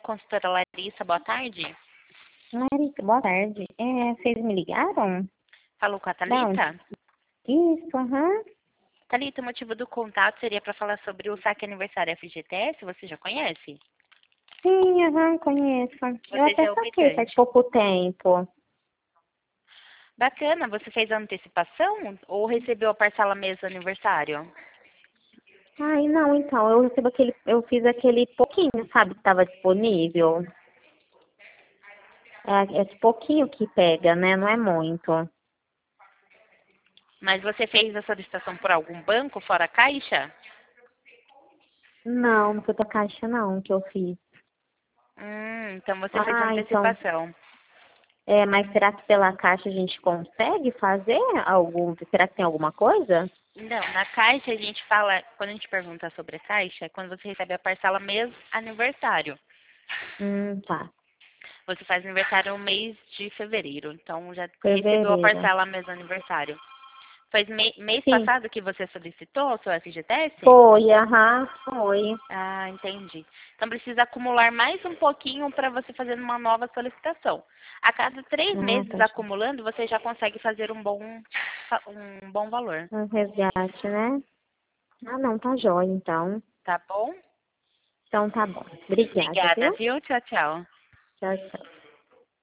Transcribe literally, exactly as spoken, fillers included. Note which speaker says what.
Speaker 1: consultora Larissa, boa tarde.
Speaker 2: Larissa, boa tarde. É, vocês me ligaram?
Speaker 1: Falou com a
Speaker 2: Não.
Speaker 1: Thalita?
Speaker 2: Isso, aham.
Speaker 1: Thalita, o motivo do contato seria para falar sobre o saque aniversário F G T S, você já conhece?
Speaker 2: Sim, aham, conheço. Eu
Speaker 1: Você já
Speaker 2: até
Speaker 1: é
Speaker 2: saquei faz
Speaker 1: operante.
Speaker 2: pouco tempo.
Speaker 1: Bacana, você fez a antecipação ou recebeu a parcela mês do aniversário?
Speaker 2: Ai, não, então, eu recebo aquele, eu fiz aquele pouquinho, sabe, que estava disponível. É, esse pouquinho que pega, né? Não é muito.
Speaker 1: Mas você fez a solicitação por algum banco fora a Caixa?
Speaker 2: Não, não foi da caixa não que eu fiz.
Speaker 1: Hum, então você fez a
Speaker 2: Ah, então,
Speaker 1: antecipação.
Speaker 2: é, mas será que pela caixa a gente consegue fazer algum, será que tem alguma coisa?
Speaker 1: Não, na Caixa a gente fala, quando a gente pergunta sobre a Caixa, é quando você recebe a parcela mês aniversário.
Speaker 2: Hum, tá.
Speaker 1: Você faz aniversário no mês de fevereiro, então já recebeu a
Speaker 2: Fevereiro.
Speaker 1: parcela mês do aniversário. Foi me- mês
Speaker 2: Sim.
Speaker 1: passado que você solicitou o seu F G T S?
Speaker 2: Foi, aham, foi.
Speaker 1: Ah, entendi. Então precisa acumular mais um pouquinho para você fazer uma nova solicitação. A cada três
Speaker 2: Ah,
Speaker 1: meses
Speaker 2: tá. Jo-
Speaker 1: acumulando, você já consegue fazer um bom, um bom valor.
Speaker 2: Um resgate, né? Ah, não, tá jóia, então.
Speaker 1: Tá bom?
Speaker 2: Então tá bom. Obrigada,
Speaker 1: Obrigada,
Speaker 2: viu?
Speaker 1: viu? Tchau, tchau.
Speaker 2: Tchau, tchau.